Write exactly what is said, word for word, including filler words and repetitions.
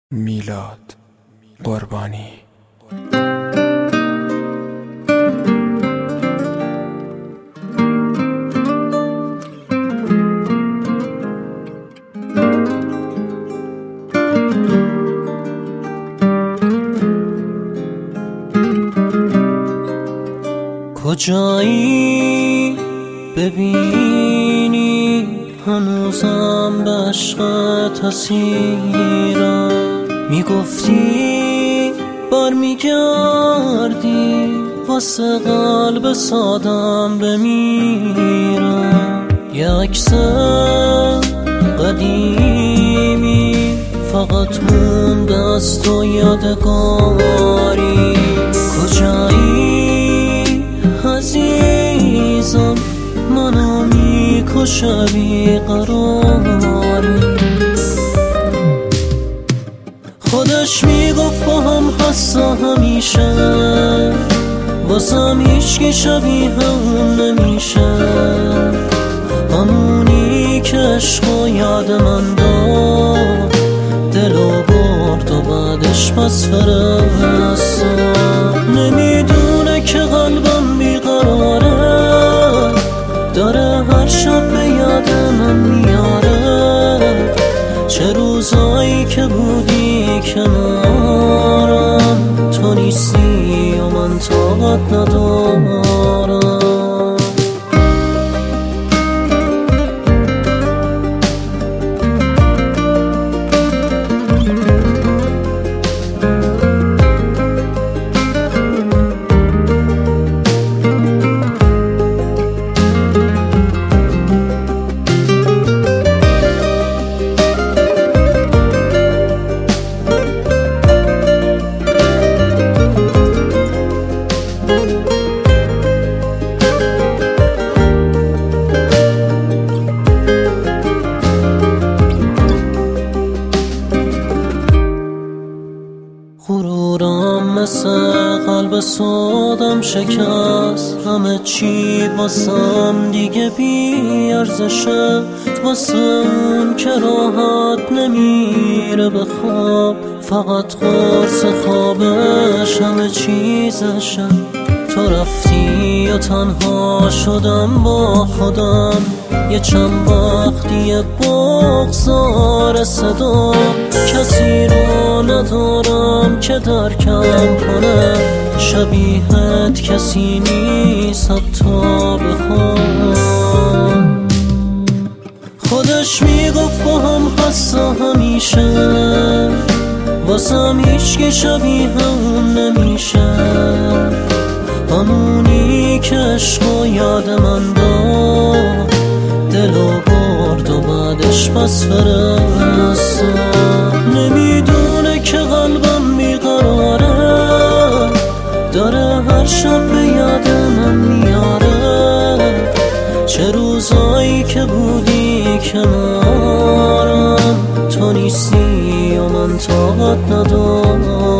میلاد قربانی. کجایی ببینی هنوزم به عشقت اسیرم، میگفتی بر میگردی واسه قلب سادم بمیرم. یه عکس قدیمی فقط مونده از تو یادگاری. کجایی عزیزم منو میکشه بیقراری. خودش میگفت با هم هسته همیشه، واسم هیچکی شبیه اون نمیشه. همونی که عشقو یاد من داد دلو برد و بعدش پس فرستاد. نمیدونه که قلبم بیقراره، داره هر شب به یاد من میاره. چه روزایی که بودی کنارم، تو نیستی و من طاقت ندارم. غرورم مثل قلب سادم شکست، همه چی واسم دیگه بی ارزشه. واسه اون که راحت نمیره به خواب، فقط قرص خوابش همه چیزشه. تو رفتی و تنها شدم با خودم، یه چند وقتی بغضار صدا. کسی رو ندارم که درکم کنه، شبیهت کسی نیست حتی بخوام. خودش میگفت با هم هسته همیشه، واسم هیچکی شبیه اون نمیشه. همونی که عشقو یاد من داد دلو برد و بعدش پس فرستاد. نمیدونه که قلبم بیقراره، داره هر شب به یاد من میاره. چه روزایی که بودی کنارم، تو نیستی و من طاقت ندارم.